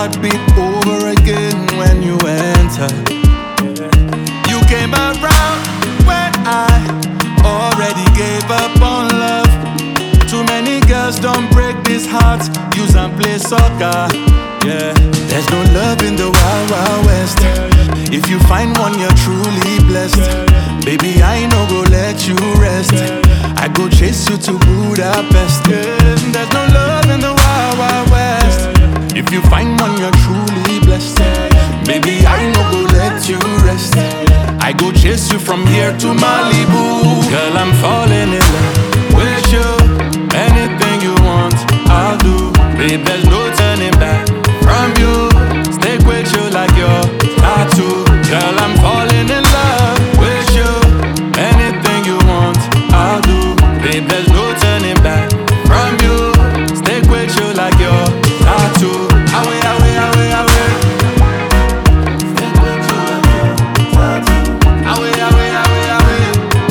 heartbeat over again when you enter. You came around when I already gave up on love. Too many girls don't break this heart, use and play soccer. Yeah, there's no love in the wild, wild west. If you find one, you're truly blessed. Baby, I no go let you rest. I go chase you to Budapest. Yeah, there's no love in the wild, wild west. If you find one, you're truly blessed. Baby, I no go let you rest. I go chase you from here to Malibu. Girl, I'm falling in love with you. Anything you want, I'll do. Babe, there's no turning back from you. Stick with you like your tattoo. Girl, I'm falling in love with you. Anything you want, I'll do. Babe, there's no turning back from you. Stick with you like your tattoo. Away, away, away, away. Stick with you like your tattoo. Away, away, away, away.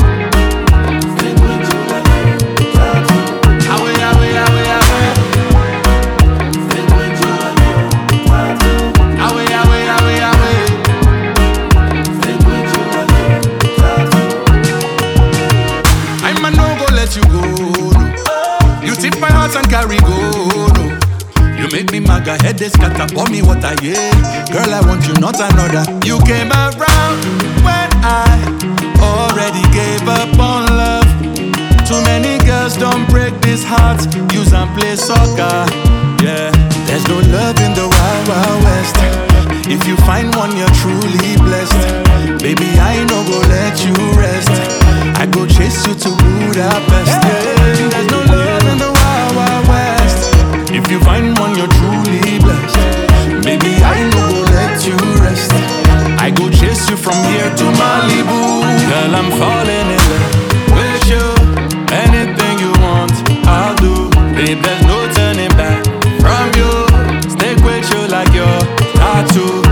Stick with you like your tattoo. Away, away, away, away. Stick with you like your tattoo. Away, away, away, away. Stick with you like your tattoo. I'm a no go let you go. No. You tip my heart and carry go. No. You make me maga head they scatter. Pour me water, yeah. Girl, I want you, not another. You came around when I already gave up on love. Too many girls don't break this heart, use and play soccer. Yeah, there's no love in the wild, wild west. If you find one, you're truly blessed. Baby, I no go let you rest. I go chase you to Budapest. Yeah, there's no love in the wild, wild west. If you find one, you're truly blessed. Baby, I no go let you rest. I go chase you from here to Malibu. Girl, I'm falling in love with you. Anything you want, I'll do. Babe, there's no turning back from you. Stick with you like your tattoo.